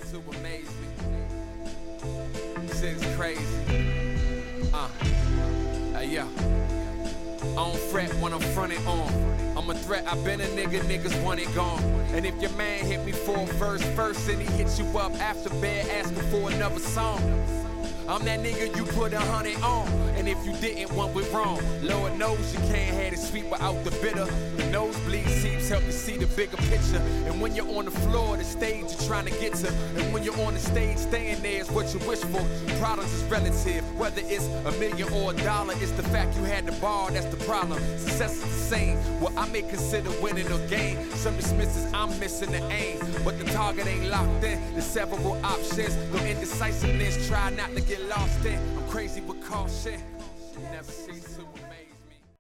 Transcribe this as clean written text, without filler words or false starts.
to amaze me. Shit's crazy. Yeah. I don't fret when I'm fronted on. I'm a threat, I been a nigga, niggas want it gone. And if your man hit me for a verse first and he hit you up after bed asking for another song, I'm that nigga you put 100 on. And if you didn't, one went wrong. Lord knows you can't have it sweet without the bitter. The nosebleed seeps help you see the bigger picture. And when you're on the floor, the stage you're trying to get to. And when you're on the stage, staying there is what you wish for. Problems is relative, whether it's $1 million or $1. It's the fact you had the bar, that's the problem. Success is the same. What I may consider winning or gain. Some dismisses I'm missing the aim, but the target ain't locked in. There's several options, no indecisiveness. Try not to get lost in. I'm crazy with caution. Never see too